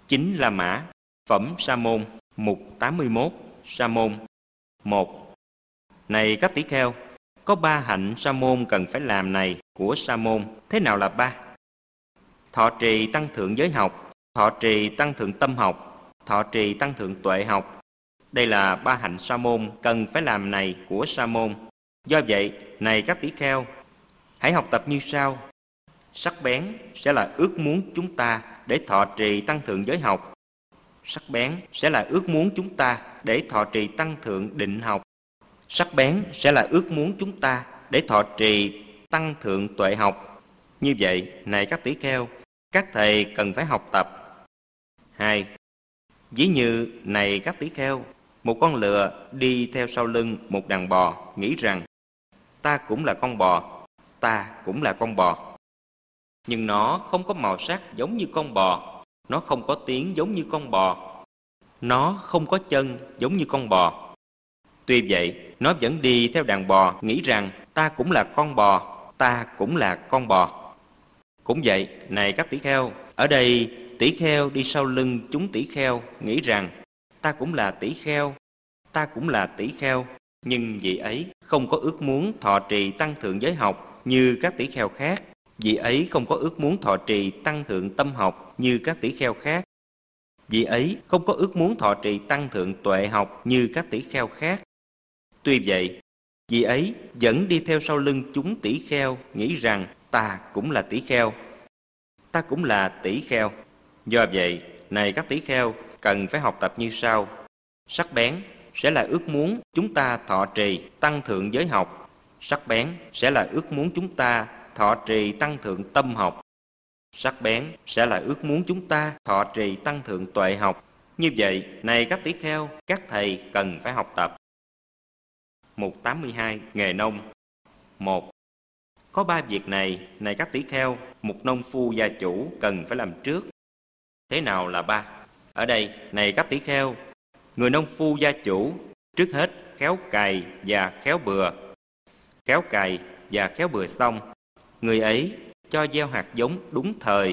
Chính La Mã, Phẩm Sa môn, mục 81, Sa môn. 1. Này các tỷ kheo, có 3 hạnh sa môn cần phải làm này của sa môn. Thế nào là 3? Thọ trì tăng thượng giới học, thọ trì tăng thượng tâm học, thọ trì tăng thượng tuệ học. Đây là 3 hạnh sa môn cần phải làm này của sa môn. Do vậy, này các tỷ kheo, hãy học tập như sau. Sắc bén sẽ là ước muốn chúng ta để thọ trì tăng thượng giới học. Sắc bén sẽ là ước muốn chúng ta để thọ trì tăng thượng định học. Sắc bén sẽ là ước muốn chúng ta để thọ trì tăng thượng tuệ học. Như vậy, này các tỷ kheo, các thầy cần phải học tập. 2. Ví như, này các tỷ kheo, một con lừa đi theo sau lưng một đàn bò, nghĩ rằng ta cũng là con bò, ta cũng là con bò. Nhưng nó không có màu sắc giống như con bò, nó không có tiếng giống như con bò, nó không có chân giống như con bò. Tuy vậy, nó vẫn đi theo đàn bò, nghĩ rằng ta cũng là con bò, ta cũng là con bò. Cũng vậy, này các tỷ kheo, ở đây tỷ kheo đi sau lưng chúng tỷ kheo, nghĩ rằng ta cũng là tỷ kheo, ta cũng là tỷ kheo. Nhưng vị ấy không có ước muốn thọ trì tăng thượng giới học như các tỷ kheo khác. Vị ấy không có ước muốn thọ trì tăng thượng tâm học như các tỷ kheo khác. Vị ấy không có ước muốn thọ trì tăng thượng tuệ học như các tỷ kheo khác. Tuy vậy, vị ấy vẫn đi theo sau lưng chúng tỷ kheo, nghĩ rằng ta cũng là tỷ kheo, ta cũng là tỷ kheo. Do vậy, này các tỷ kheo, cần phải học tập như sau. Sắc bén sẽ là ước muốn chúng ta thọ trì tăng thượng giới học. Sắc bén sẽ là ước muốn chúng ta thọ trì tăng thượng tâm học. Sắc bén sẽ là ước muốn chúng ta thọ trì tăng thượng tuệ học. Như vậy, này các tỷ kheo, các thầy cần phải học tập. Mục 82. Nghề nông. 1. Có 3 việc này, này các tỷ kheo, một nông phu gia chủ cần phải làm trước. Thế nào là 3? Ở đây, này các tỷ kheo, người nông phu gia chủ trước hết khéo cày và khéo bừa. Khéo cày và khéo bừa xong, người ấy cho gieo hạt giống đúng thời.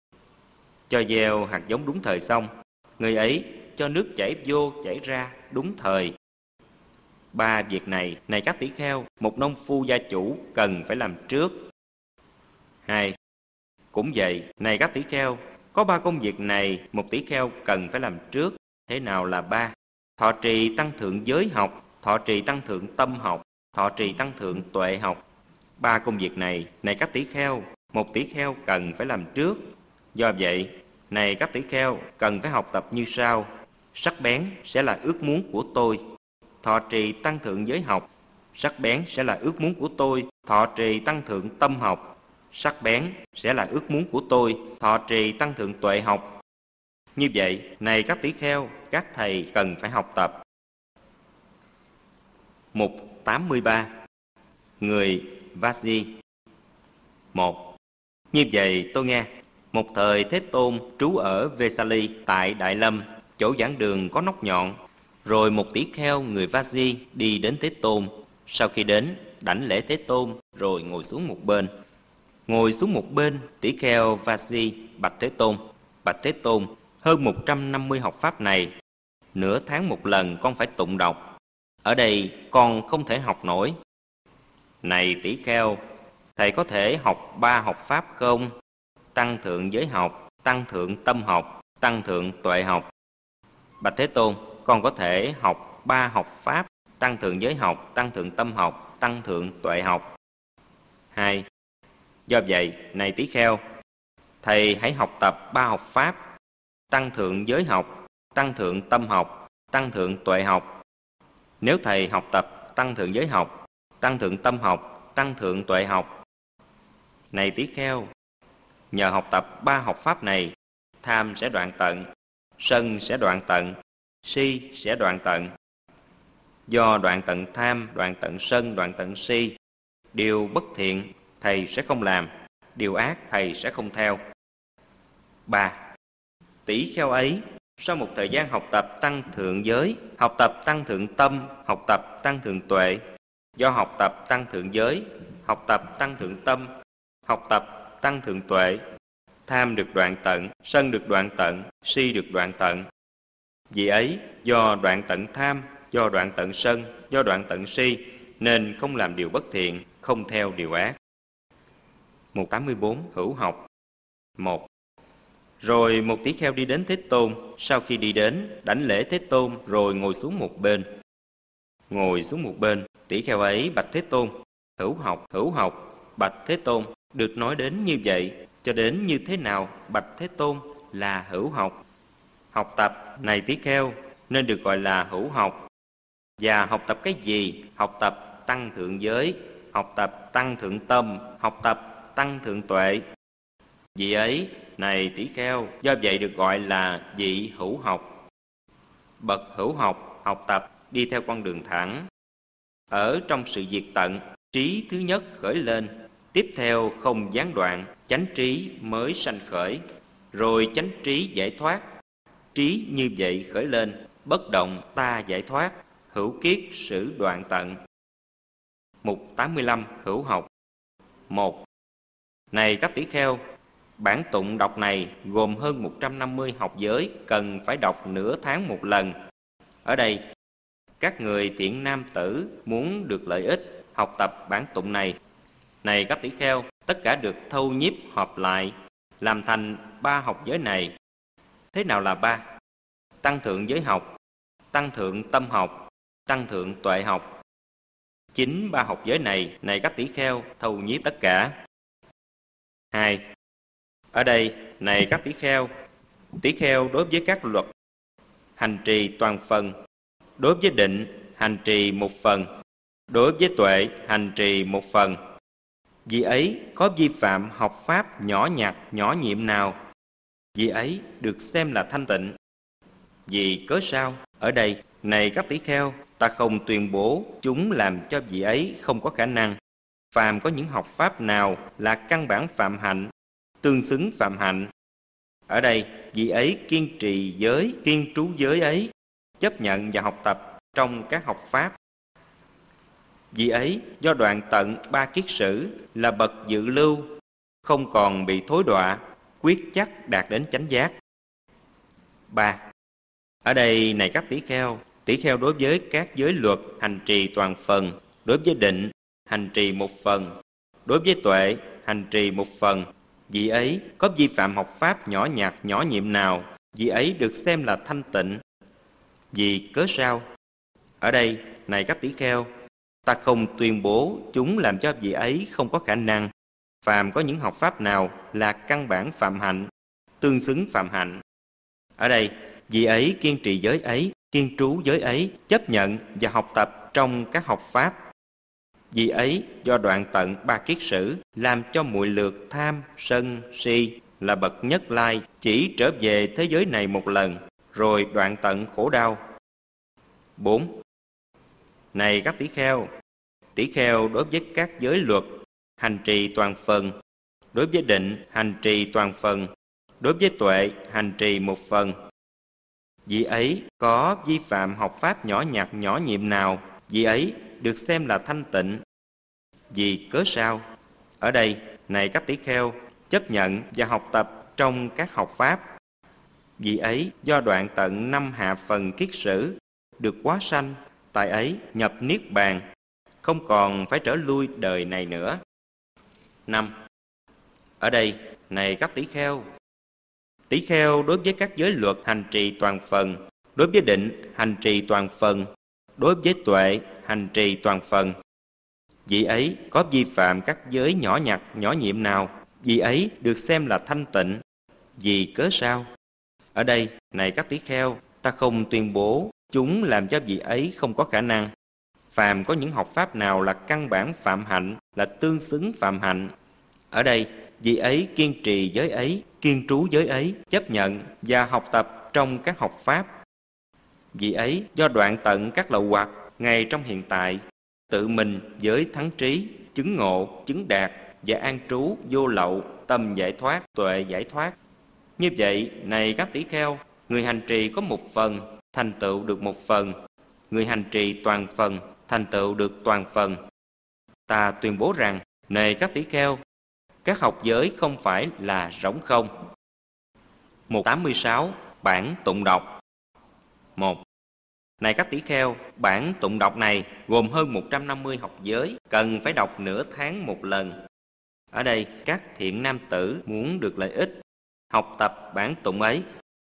Cho gieo hạt giống đúng thời xong, người ấy cho nước chảy vô chảy ra đúng thời. 3 việc này, này các tỷ kheo, một nông phu gia chủ cần phải làm trước. 2. Cũng vậy, này các tỷ kheo, có 3 công việc này một tỷ kheo cần phải làm trước. Thế nào là 3? Thọ trì tăng thượng giới học, thọ trì tăng thượng tâm học, thọ trì tăng thượng tuệ học. 3 công việc này, này các tỷ kheo, một tỷ kheo cần phải làm trước. Do vậy, này các tỷ kheo, cần phải học tập như sau. Sắc bén sẽ là ước muốn của tôi, thọ trì tăng thượng giới học. Sắc bén sẽ là ước muốn của tôi, thọ trì tăng thượng tâm học. Sắc bén sẽ là ước muốn của tôi, thọ trì tăng thượng tuệ học. Như vậy, này các tỷ kheo, các thầy cần phải học tập. Mục 83. Người Vaji. 1. Như vậy tôi nghe, một thời Thế Tôn trú ở Vesali tại Đại Lâm, chỗ giảng đường có nóc nhọn. Rồi một tỷ kheo người Vaji đi đến Thế Tôn. Sau khi đến, đảnh lễ Thế Tôn, rồi ngồi xuống một bên. Ngồi xuống một bên, tỷ kheo Vaji bạch Thế Tôn. Bạch Thế Tôn, hơn 150 học pháp này, nửa tháng một lần con phải tụng đọc. Ở đây con không thể học nổi. Này tỷ kheo, thầy có thể học 3 học pháp không? Tăng thượng giới học, tăng thượng tâm học, tăng thượng tuệ học. Bạch Thế Tôn, con có thể học 3 học pháp, tăng thượng giới học, tăng thượng tâm học, tăng thượng tuệ học. 2. Do vậy, này tỷ kheo, thầy hãy học tập 3 học pháp, tăng thượng giới học, tăng thượng tâm học, tăng thượng tuệ học. Nếu thầy học tập tăng thượng giới học, tăng thượng tâm học, tăng thượng tuệ học, này tỷ kheo, nhờ học tập 3 học pháp này, tham sẽ đoạn tận, sân sẽ đoạn tận, si sẽ đoạn tận. Do đoạn tận tham, đoạn tận sân, đoạn tận si, điều bất thiện thầy sẽ không làm, điều ác thầy sẽ không theo. 3. Tỷ kheo ấy, sau một thời gian học tập tăng thượng giới, học tập tăng thượng tâm, học tập tăng thượng tuệ, do học tập tăng thượng giới, học tập tăng thượng tâm, học tập tăng thượng tuệ, tham được đoạn tận, sân được đoạn tận, si được đoạn tận. Vì ấy, do đoạn tận tham, do đoạn tận sân, do đoạn tận si, nên không làm điều bất thiện, không theo điều ác. Mục 84. Hữu học. 1. Rồi một tỷ kheo đi đến Thế Tôn. Sau khi đi đến, đảnh lễ Thế Tôn rồi ngồi xuống một bên. Ngồi xuống một bên, tỷ kheo ấy bạch Thế Tôn: hữu học, bạch Thế Tôn. Được nói đến như vậy, cho đến như thế nào bạch Thế Tôn là hữu học? Học tập này tỷ kheo nên được gọi là hữu học. Và học tập cái gì? Học tập tăng thượng giới, học tập tăng thượng tâm, học tập tăng thượng tuệ. Vì ấy, này tỷ kheo, do vậy được gọi là vị hữu học. Bậc hữu học, học tập đi theo con đường thẳng. Ở trong sự diệt tận, trí thứ nhất khởi lên, tiếp theo không gián đoạn, chánh trí mới sanh khởi, rồi chánh trí giải thoát. Trí như vậy khởi lên, bất động ta giải thoát, hữu kiết sử đoạn tận. Mục 85. Hữu học. 1. Này các tỷ kheo, bản tụng đọc này gồm hơn 150 học giới, cần phải đọc nửa tháng một lần. Ở đây, các người thiện nam tử muốn được lợi ích học tập bản tụng này. Này các tỷ kheo, tất cả được thâu nhiếp họp lại, làm thành 3 học giới này. Thế nào là 3? Tăng thượng giới học, tăng thượng tâm học, tăng thượng tuệ học. Chính 3 học giới này, này các tỷ kheo, thâu nhiếp tất cả. 2. Ở đây, này các tỷ kheo đối với các luật hành trì toàn phần, đối với định hành trì một phần, đối với tuệ hành trì một phần. Vì ấy có vi phạm học pháp nhỏ nhặt nhỏ nhiệm nào, vì ấy được xem là thanh tịnh. Vì cớ sao? Ở đây, này các tỷ kheo, ta không tuyên bố chúng làm cho vị ấy không có khả năng. Phàm có những học pháp nào là căn bản phạm hạnh, tương xứng phạm hạnh. Ở đây, vị ấy kiên trì giới, kiên trú giới ấy, chấp nhận và học tập trong các học pháp. Vị ấy do đoạn tận 3 kiết sử là bậc dự lưu, không còn bị thối đọa, quyết chắc đạt đến chánh giác. 3. Ở đây, này các tỷ kheo đối với các giới luật hành trì toàn phần, đối với định hành trì một phần, đối với tuệ hành trì một phần. Vị ấy có vi phạm học pháp nhỏ nhặt nhỏ nhiệm nào, vị ấy được xem là thanh tịnh. Vì cớ sao? Ở đây, này các tỷ kheo, ta không tuyên bố chúng làm cho vị ấy không có khả năng. Phàm có những học pháp nào là căn bản phạm hạnh, tương xứng phạm hạnh. Ở đây, vị ấy kiên trì giới ấy, kiên trú giới ấy, chấp nhận và học tập trong các học pháp. Vì ấy do đoạn tận 3 kiết sử, làm cho muội lược tham, sân, si là bậc nhất lai, chỉ trở về thế giới này một lần, rồi đoạn tận khổ đau. 4. Này các tỷ kheo đối với các giới luật hành trì toàn phần, đối với định hành trì toàn phần, đối với tuệ hành trì một phần. Vị ấy có vi phạm học pháp nhỏ nhặt nhỏ nhiệm nào, vị ấy được xem là thanh tịnh. Vì cớ sao? Ở đây, này các tỷ kheo, chấp nhận và học tập trong các học pháp. Vì ấy do đoạn tận 5 hạ phần kiết sử, được quá sanh, tại ấy nhập niết bàn, không còn phải trở lui đời này nữa. 5. Ở đây, này các tỷ kheo đối với các giới luật hành trì toàn phần, đối với định hành trì toàn phần, đối với tuệ hành trì toàn phần. Vị ấy có vi phạm các giới nhỏ nhặt nhỏ nhiệm nào, vị ấy được xem là thanh tịnh. Vì cớ sao? Ở đây, này các tỷ kheo, ta không tuyên bố chúng làm cho vị ấy không có khả năng. Phàm có những học pháp nào là căn bản phạm hạnh, là tương xứng phạm hạnh. Ở đây, vị ấy kiên trì giới ấy, kiên trú giới ấy, chấp nhận và học tập trong các học pháp. Vị ấy do đoạn tận các lậu hoặc ngay trong hiện tại, tự mình với thắng trí, chứng ngộ, chứng đạt và an trú vô lậu, tâm giải thoát, tuệ giải thoát. Như vậy, này các tỷ kheo, người hành trì có một phần, thành tựu được một phần. Người hành trì toàn phần, thành tựu được toàn phần. Ta tuyên bố rằng, này các tỷ kheo, các học giới không phải là rỗng không. Mục 86. Bản tụng đọc. 1. Này các tỷ kheo, bản tụng đọc này gồm hơn 150 học giới, cần phải đọc nửa tháng một lần. Ở đây, các thiện nam tử muốn được lợi ích, học tập bản tụng ấy.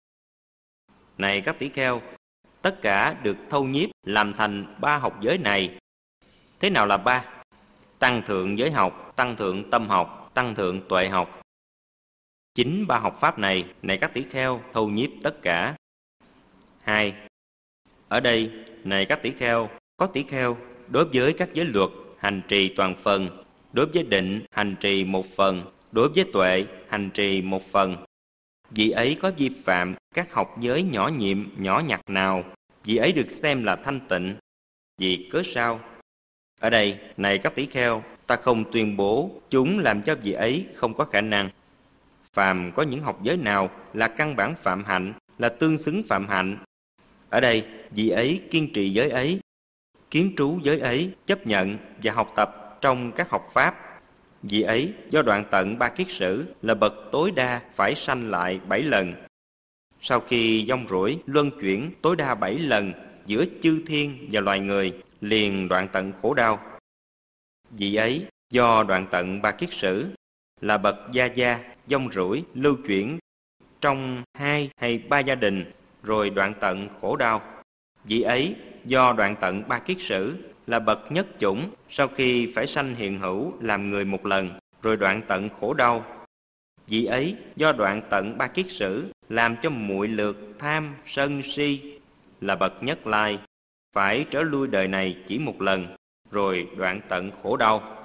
Này các tỷ kheo, tất cả được thâu nhiếp làm thành 3 học giới này. Thế nào là 3? Tăng thượng giới học, tăng thượng tâm học, tăng thượng tuệ học. Chính 3 học pháp này, này các tỷ kheo, thâu nhiếp tất cả. 2. Ở đây, này các tỷ kheo, có tỷ kheo đối với các giới luật hành trì toàn phần, đối với định hành trì một phần, đối với tuệ hành trì một phần. Vị ấy có vi phạm các học giới nhỏ nhiệm, nhỏ nhặt nào, vị ấy được xem là thanh tịnh. Vì cớ sao? Ở đây, này các tỷ kheo, ta không tuyên bố chúng làm cho vị ấy không có khả năng. Phàm có những học giới nào là căn bản phạm hạnh, là tương xứng phạm hạnh. Ở đây, vị ấy kiên trì giới ấy, kiến trú giới ấy, chấp nhận và học tập trong các học pháp. Vị ấy do đoạn tận 3 kiết sử là bậc tối đa phải sanh lại 7 lần. Sau khi vong rủi luân chuyển tối đa 7 lần giữa chư thiên và loài người, liền đoạn tận khổ đau. Vị ấy do đoạn tận 3 kiết sử là bậc gia, vong rủi lưu chuyển trong 2 hay 3 gia đình, rồi đoạn tận khổ đau. Vị ấy do đoạn tận 3 kiết sử là bậc nhất chủng, sau khi phải sanh hiện hữu làm người một lần, rồi đoạn tận khổ đau. Vị ấy do đoạn tận 3 kiết sử làm cho muội lược tham sân si, là bậc nhất lai, phải trở lui đời này chỉ một lần, rồi đoạn tận khổ đau.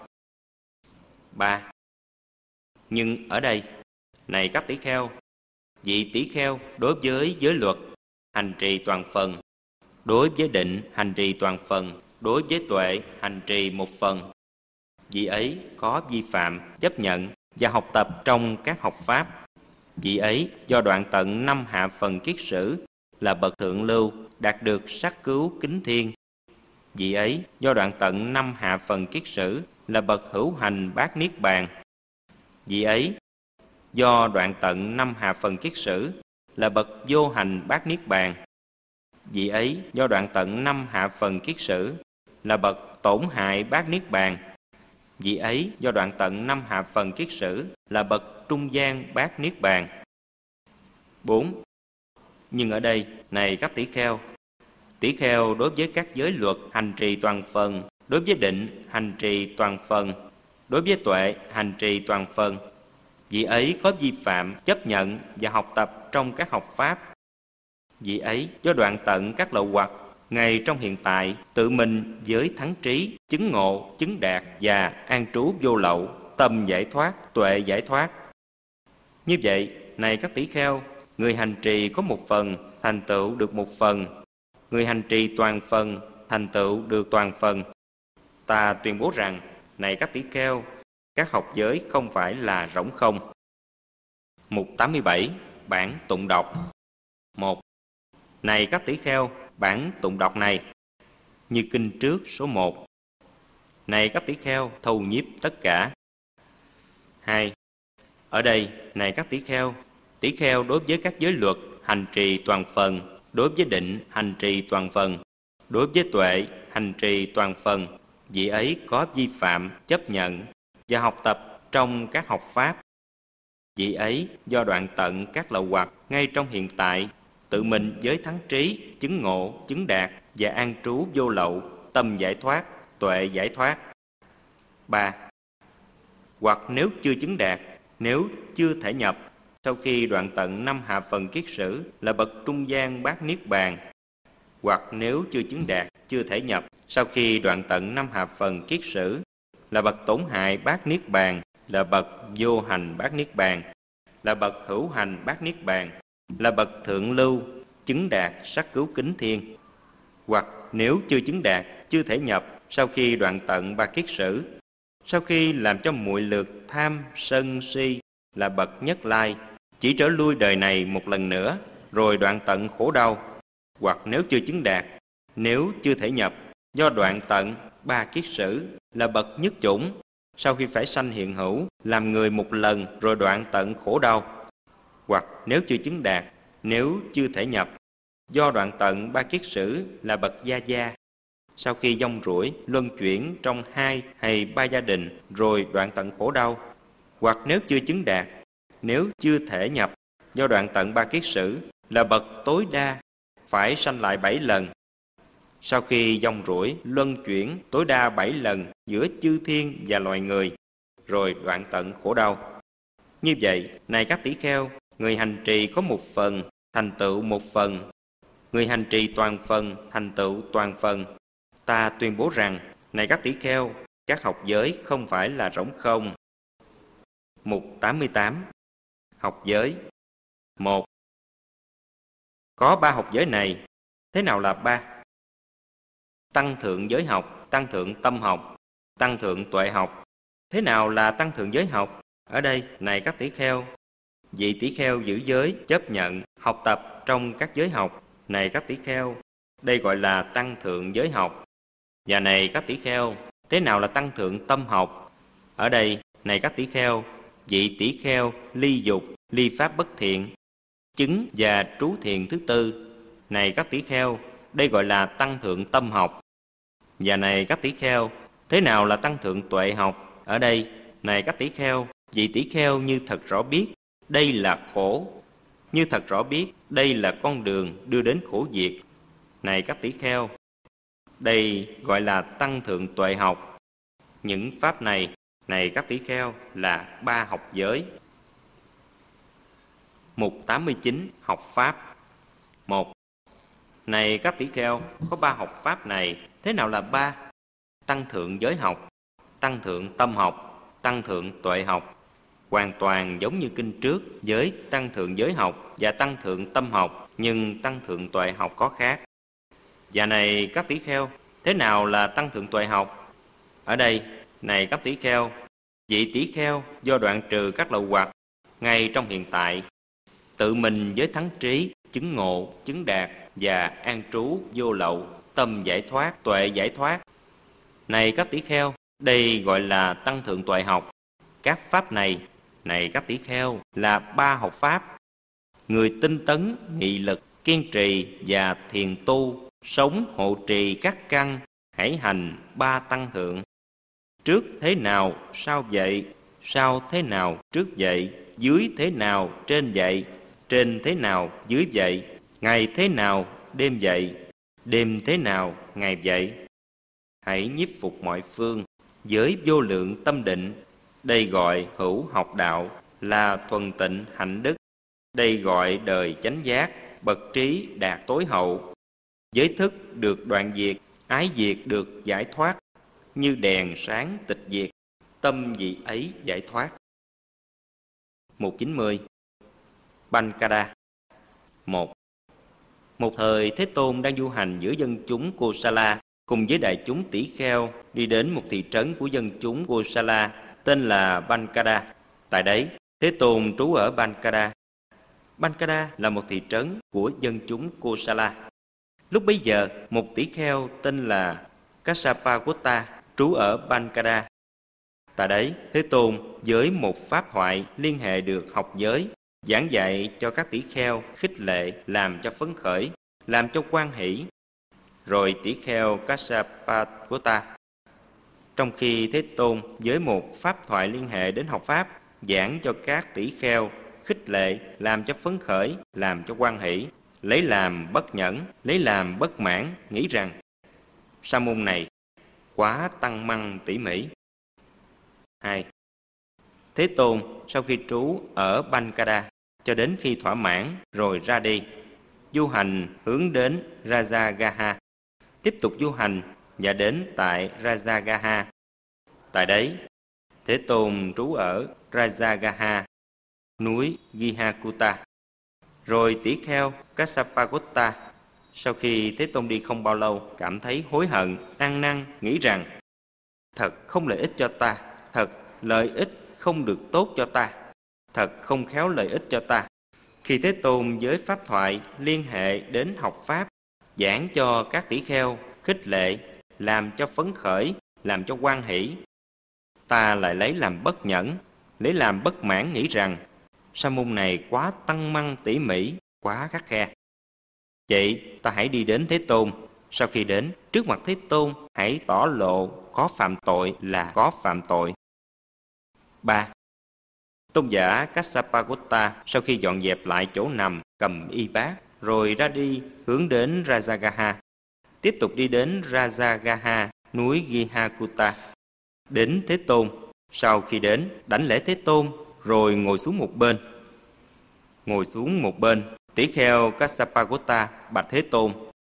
3. Nhưng ở đây, này các tỷ kheo, vị tỷ kheo đối với giới luật hành trì toàn phần, đối với định hành trì toàn phần, đối với tuệ hành trì một phần, vị ấy có vi phạm, chấp nhận và học tập trong các học pháp. Vị ấy do đoạn tận 5 hạ phần kiết sử là bậc thượng lưu, đạt được sắc cứu kính thiên. Vị ấy do đoạn tận 5 hạ phần kiết sử là bậc hữu hành bát niết bàn. Vị ấy do đoạn tận 5 hạ phần kiết sử là bậc vô hành bát niết bàn. Vị ấy do đoạn tận 5 hạ phần kiết sử là bậc tổn hại bát niết bàn. Vị ấy do đoạn tận 5 hạ phần kiết sử là bậc trung gian bát niết bàn. 4. Nhưng ở đây, này các tỷ kheo đối với các giới luật hành trì toàn phần, đối với định hành trì toàn phần, đối với tuệ hành trì toàn phần, vị ấy có vi phạm, chấp nhận và học tập trong các học pháp. Vị ấy do đoạn tận các lậu hoặc, ngay trong hiện tại tự mình với thắng trí, chứng ngộ, chứng đạt và an trú vô lậu, tâm giải thoát, tuệ giải thoát. Như vậy, này các tỷ kheo, người hành trì có một phần, thành tựu được một phần. Người hành trì toàn phần, thành tựu được toàn phần. Ta tuyên bố rằng, này các tỷ kheo, các học giới không phải là rỗng không. Mục 87. Bản tụng đọc. 1. Này các tỷ kheo, bản tụng đọc này như kinh trước số 1. Này các tỷ kheo, thâu nhiếp tất cả. 2. Ở đây, này các tỷ kheo đối với các giới luật hành trì toàn phần, đối với định hành trì toàn phần, đối với tuệ hành trì toàn phần, vị ấy có vi phạm, chấp nhận và học tập trong các học pháp. Vị ấy do đoạn tận các lậu hoặc ngay trong hiện tại, tự mình với thắng trí, chứng ngộ, chứng đạt và an trú vô lậu, tâm giải thoát, tuệ giải thoát. 3. Hoặc nếu chưa chứng đạt, nếu chưa thể nhập, sau khi đoạn tận 5 hạ phần kiết sử là bậc trung gian bát niết bàn. Hoặc nếu chưa chứng đạt, chưa thể nhập, sau khi đoạn tận 5 hạ phần kiết sử là bậc tổn hại bát niết bàn, là bậc vô hành bát niết bàn, là bậc hữu hành bát niết bàn, là bậc thượng lưu, chứng đạt sắc cứu kính thiên. Hoặc nếu chưa chứng đạt, chưa thể nhập, sau khi đoạn tận 3 kiết sử, sau khi làm cho muội lược tham sân si là bậc nhất lai, chỉ trở lui đời này một lần nữa, rồi đoạn tận khổ đau. Hoặc nếu chưa chứng đạt, nếu chưa thể nhập, do đoạn tận 3 kiết sử là bậc nhất chủng, sau khi phải sanh hiện hữu, làm người một lần rồi đoạn tận khổ đau. Hoặc nếu chưa chứng đạt, nếu chưa thể nhập, do đoạn tận ba kiết sử là bậc gia gia, sau khi vong ruổi luân chuyển trong 2 hay 3 gia đình rồi đoạn tận khổ đau. Hoặc nếu chưa chứng đạt, nếu chưa thể nhập, do đoạn tận ba kiết sử là bậc tối đa, phải sanh lại 7 lần, sau khi vong ruổi luân chuyển tối đa 7 lần giữa chư thiên và loài người, rồi đoạn tận khổ đau. Như vậy, này các tỷ kheo, người hành trì có một phần, thành tựu một phần. Người hành trì toàn phần, thành tựu toàn phần. Ta tuyên bố rằng, này các tỷ kheo, các học giới không phải là rỗng không. Mục 88. Học giới. 1. Có 3 học giới này. Thế nào là 3? Tăng thượng giới học, tăng thượng tâm học, tăng thượng tuệ học. Thế nào là tăng thượng giới học? Ở đây, này các tỷ kheo, vị tỷ kheo giữ giới chấp nhận học tập trong các giới học. Này các tỷ kheo, đây gọi là tăng thượng giới học. Và này các tỷ kheo, thế nào là tăng thượng tâm học? Ở đây, này các tỷ kheo, vị tỷ kheo ly dục, ly pháp bất thiện, chứng và trú thiền thứ tư. Này các tỷ kheo, đây gọi là tăng thượng tâm học. Và này các tỷ kheo, thế nào là tăng thượng tuệ học? Ở đây, này các tỷ kheo, vị tỷ kheo như thật rõ biết đây là khổ, như thật rõ biết đây là con đường đưa đến khổ diệt. Này các tỷ kheo, đây gọi là tăng thượng tuệ học. Những pháp này, này các tỷ kheo, là 3 học giới. Mục 89. Học pháp. 1. Này các tỷ kheo, có 3 học pháp này. Thế nào là 3? Tăng thượng giới học, tăng thượng tâm học, tăng thượng tuệ học. Hoàn toàn giống như kinh trước với tăng thượng giới học và tăng thượng tâm học, nhưng tăng thượng tuệ học có khác. Và này các tỷ kheo, thế nào là tăng thượng tuệ học? Ở đây, này các tỷ kheo, vị tỷ kheo do đoạn trừ các lậu hoặc ngay trong hiện tại, tự mình với thắng trí, chứng ngộ, chứng đạt và an trú vô lậu, tâm giải thoát, tuệ giải thoát. Này các tỷ kheo, đây gọi là tăng thượng tuệ học. Các pháp này, này các tỷ kheo, là 3 học pháp. Người tinh tấn, nghị lực, kiên trì và thiền tu, sống hộ trì các căn, hãy hành 3 tăng thượng. Trước thế nào, sau vậy, sau thế nào, trước vậy, dưới thế nào, trên vậy, trên thế nào, dưới vậy, ngày thế nào, đêm vậy, đêm thế nào, ngày vậy. Hãy nhiếp phục mọi phương, với vô lượng tâm định. Đây gọi hữu học đạo, là thuần tịnh hạnh đức. Đây gọi đời chánh giác, bậc trí đạt tối hậu. Giới thức được đoạn diệt, ái diệt được giải thoát. Như đèn sáng tịch diệt, tâm vị ấy giải thoát. Mục 90. Bankada. 1. Một thời Thế Tôn đang du hành giữa dân chúng Kosala cùng với đại chúng tỷ kheo, đi đến một thị trấn của dân chúng Kosala tên là Bankada. Tại đấy, Thế Tôn trú ở Bankada. Bankada là một thị trấn của dân chúng Kosala. Lúc bấy giờ, một tỷ kheo tên là Kassapagota trú ở Bankada. Tại đấy, Thế Tôn với một pháp thoại liên hệ được học giới, giảng dạy cho các tỷ kheo, khích lệ, làm cho phấn khởi, làm cho hoan hỷ. Rồi tỷ kheo Kassapagota, trong khi Thế Tôn với một pháp thoại liên hệ đến học pháp, giảng cho các tỷ kheo, khích lệ, làm cho phấn khởi, làm cho hoan hỷ, lấy làm bất nhẫn, lấy làm bất mãn, nghĩ rằng sa môn này quá tăng măng tỉ mỉ. 2. Thế Tôn sau khi trú ở Bankada cho đến khi thỏa mãn rồi ra đi, du hành hướng đến Rajagaha, tiếp tục du hành và đến tại Rajagaha. Tại đấy, Thế Tôn trú ở Rajagaha, núi Gihakuta. Rồi tỷ kheo Kassapagota sau khi Thế Tôn đi không bao lâu cảm thấy hối hận, ăn năn, nghĩ rằng thật không lợi ích cho ta, thật lợi ích không được tốt cho ta, thật không khéo lợi ích cho ta. Khi Thế Tôn với pháp thoại liên hệ đến học pháp, giảng cho các tỷ kheo, khích lệ, làm cho phấn khởi, làm cho hoan hỷ. ta lại lấy làm bất nhẫn, lấy làm bất mãn, nghĩ rằng sa môn này quá tăng măng tỉ mỉ, quá khắt khe. Vậy ta hãy đi đến Thế Tôn. Sau khi đến trước mặt Thế Tôn, hãy tỏ lộ có phạm tội là có phạm tội. 3. Tôn giả Kassapa sau khi dọn dẹp lại chỗ nằm, cầm y bát, rồi ra đi hướng đến Rajagaha. Tiếp tục đi đến Rajagaha, núi Gihakuta. Đến Thế Tôn. Sau khi đến, đảnh lễ Thế Tôn, rồi ngồi xuống một bên. Ngồi xuống một bên, tỷ kheo Kassapa bạch Thế Tôn.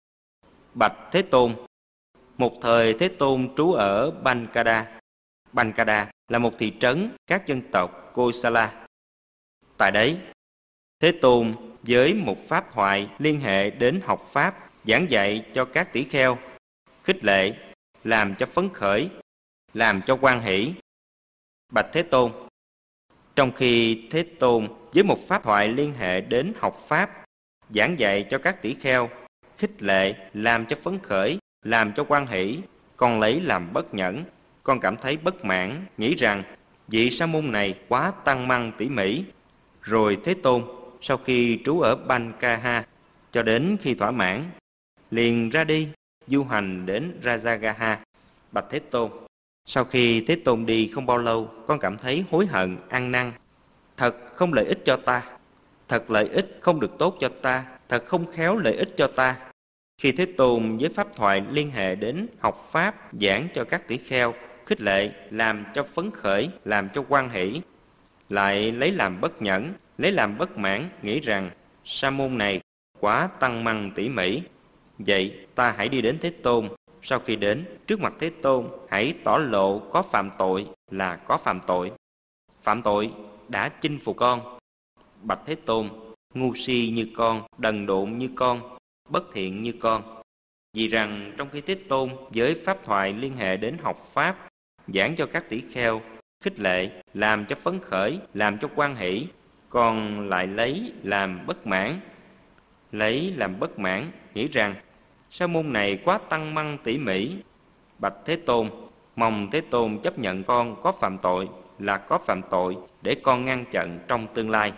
Bạch Thế Tôn, một thời Thế Tôn trú ở Bankada. Bankada là một thị trấn các dân tộc Kosala. Tại đấy, Thế Tôn với một pháp thoại liên hệ đến học pháp, giảng dạy cho các tỷ kheo, khích lệ, làm cho phấn khởi, làm cho hoan hỷ. Bạch Thế Tôn, trong khi Thế Tôn với một pháp thoại liên hệ đến học pháp, giảng dạy cho các tỷ kheo, khích lệ, làm cho phấn khởi, làm cho hoan hỷ, con lấy làm bất nhẫn, con cảm thấy bất mãn, nghĩ rằng vị sa môn này quá tăng măng tỉ mỉ. Rồi Thế Tôn, sau khi trú ở Bankaha, cho đến khi thỏa mãn, liền ra đi, du hành đến Rajagaha. Bạch Thế Tôn, sau khi Thế Tôn đi không bao lâu, con cảm thấy hối hận, ăn năn. Thật không lợi ích cho ta, thật lợi ích không được tốt cho ta, thật không khéo lợi ích cho ta. Khi Thế Tôn với pháp thoại liên hệ đến học pháp, giảng cho các tỷ kheo, khích lệ, làm cho phấn khởi, làm cho hoan hỷ, lại lấy làm bất nhẫn, lấy làm bất mãn, nghĩ rằng sa môn này quá tăng măng tỉ mỉ. Vậy ta hãy đi đến Thế Tôn. Sau khi đến trước mặt Thế Tôn, hãy tỏ lộ có phạm tội là có phạm tội. Phạm tội đã chinh phục con. Bạch Thế Tôn, ngu si như con, đần độn như con, bất thiện như con. Vì rằng trong khi Thế Tôn với pháp thoại liên hệ đến học pháp, giảng cho các tỷ kheo, khích lệ, làm cho phấn khởi, làm cho hoan hỷ, con lại lấy làm bất mãn. Lấy làm bất mãn, nghĩ rằng sa môn này quá tăng măng tỉ mỉ. Bạch Thế Tôn, mong Thế Tôn chấp nhận con có phạm tội là có phạm tội, để con ngăn chặn trong tương lai.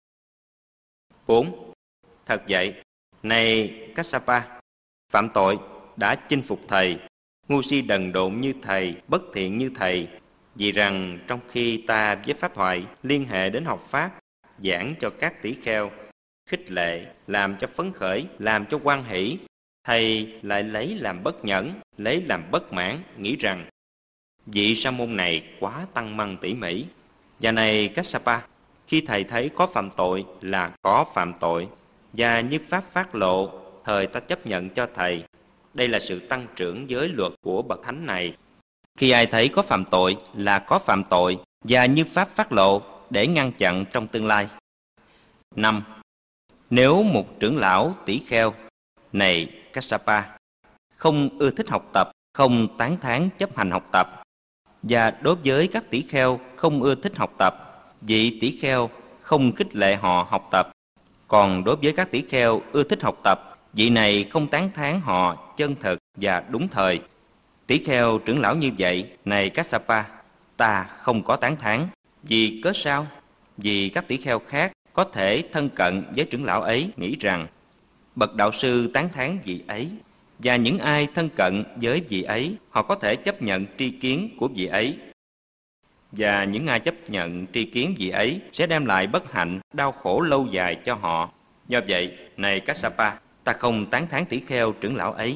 4. Thật vậy, này Kassapa, phạm tội đã chinh phục thầy, ngu si đần độn như thầy, bất thiện như thầy. Vì rằng trong khi ta với pháp thoại liên hệ đến học pháp, giảng cho các tỷ kheo, khích lệ, làm cho phấn khởi, làm cho hoan hỷ, thầy lại lấy làm bất nhẫn, lấy làm bất mãn, nghĩ rằng vị sa môn này quá tăng măng tỉ mỉ. Và này Kassapa, khi thầy thấy có phạm tội là có phạm tội, và như pháp phát lộ, thời ta chấp nhận cho thầy. Đây là sự tăng trưởng giới luật của bậc thánh này. Khi ai thấy có phạm tội là có phạm tội, và như pháp phát lộ, để ngăn chặn trong tương lai. 5. Nếu một trưởng lão tỷ kheo, này Kassapa, không ưa thích học tập, không tán thán chấp hành học tập, và đối với các tỷ kheo không ưa thích học tập, vị tỷ kheo không khích lệ họ học tập, còn đối với các tỷ kheo ưa thích học tập, vị này không tán thán họ chân thực và đúng thời. Tỷ kheo trưởng lão như vậy, này Kassapa, ta không có tán thán. Vì cớ sao? Vì các tỷ kheo khác có thể thân cận với trưởng lão ấy, nghĩ rằng bậc đạo sư tán thán vị ấy, và những ai thân cận với vị ấy, họ có thể chấp nhận tri kiến của vị ấy. Và những ai chấp nhận tri kiến vị ấy sẽ đem lại bất hạnh, đau khổ lâu dài cho họ. Do vậy, này Kassapa, ta không tán thán tỷ kheo trưởng lão ấy.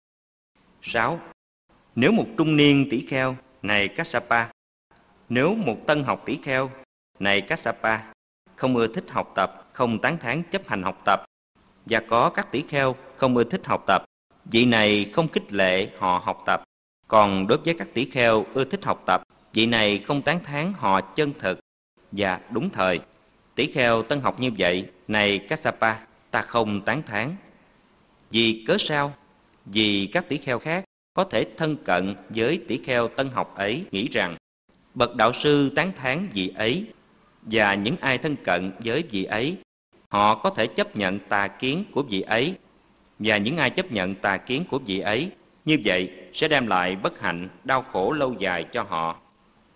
6. Nếu một trung niên tỷ kheo, này Kassapa, nếu một tân học tỷ kheo, này Kassapa, không ưa thích học tập, không tán thán chấp hành học tập, và có các tỷ kheo không ưa thích học tập, vị này không khích lệ họ học tập, còn đối với các tỷ kheo ưa thích học tập, vị này không tán thán họ chân thực và đúng thời. Tỷ kheo tân học như vậy, này Kassapa, ta không tán thán. Vì cớ sao? Vì các tỷ kheo khác có thể thân cận với tỷ kheo tân học ấy, nghĩ rằng bậc đạo sư tán thán vị ấy, và những ai thân cận với vị ấy, họ có thể chấp nhận tà kiến của vị ấy, và những ai chấp nhận tà kiến của vị ấy, như vậy sẽ đem lại bất hạnh, đau khổ lâu dài cho họ.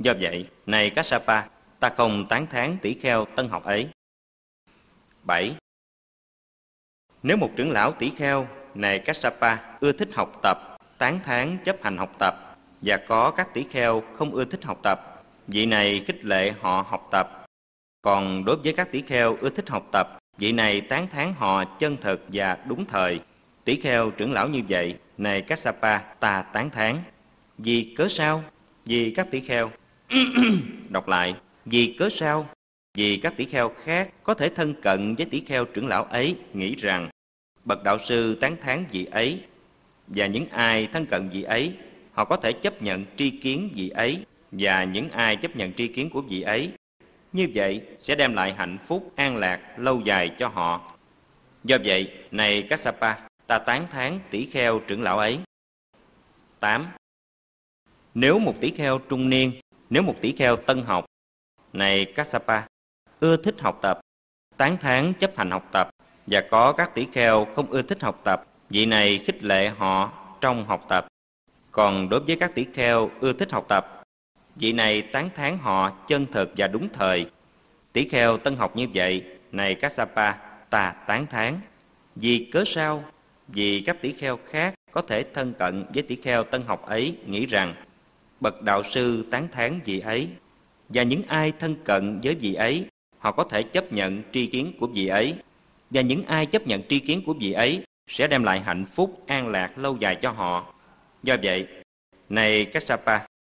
Do vậy, này Kassapa, ta không tán thán tỷ kheo tân học ấy. 7. Nếu một trưởng lão tỷ kheo, này Kassapa, ưa thích học tập, tán thán chấp hành học tập, và có các tỷ kheo không ưa thích học tập, vị này khích lệ họ học tập. Còn đối với các tỷ kheo ưa thích học tập, vị này tán thán họ chân thực và đúng thời. Tỷ kheo trưởng lão như vậy, này Kassapa, ta tán thán. Vì cớ sao? Vì các tỷ kheo đọc lại, vì cớ sao? Vì các tỷ kheo khác có thể thân cận với tỷ kheo trưởng lão ấy, nghĩ rằng bậc đạo sư tán thán vị ấy, và những ai thân cận vị ấy, họ có thể chấp nhận tri kiến vị ấy, và những ai chấp nhận tri kiến của vị ấy, như vậy sẽ đem lại hạnh phúc an lạc lâu dài cho họ. Do vậy, này Kassapa, ta tán thán tỷ kheo trưởng lão ấy. 8. Nếu một tỷ kheo trung niên, nếu một tỷ kheo tân học, này Kassapa, ưa thích học tập, tán thán chấp hành học tập, và có các tỷ kheo không ưa thích học tập, vị này khích lệ họ trong học tập. Còn đối với các tỷ kheo ưa thích học tập, vị này tán thán họ chân thực và đúng thời. Tỷ kheo tân học như vậy, này Kassapa, ta tán thán. Vì cớ sao? Vì các tỷ kheo khác có thể thân cận với tỷ kheo tân học ấy, nghĩ rằng bậc đạo sư tán thán vị ấy, và những ai thân cận với vị ấy, họ có thể chấp nhận tri kiến của vị ấy, và những ai chấp nhận tri kiến của vị ấy sẽ đem lại hạnh phúc an lạc lâu dài cho họ. Do vậy, này Kassapa,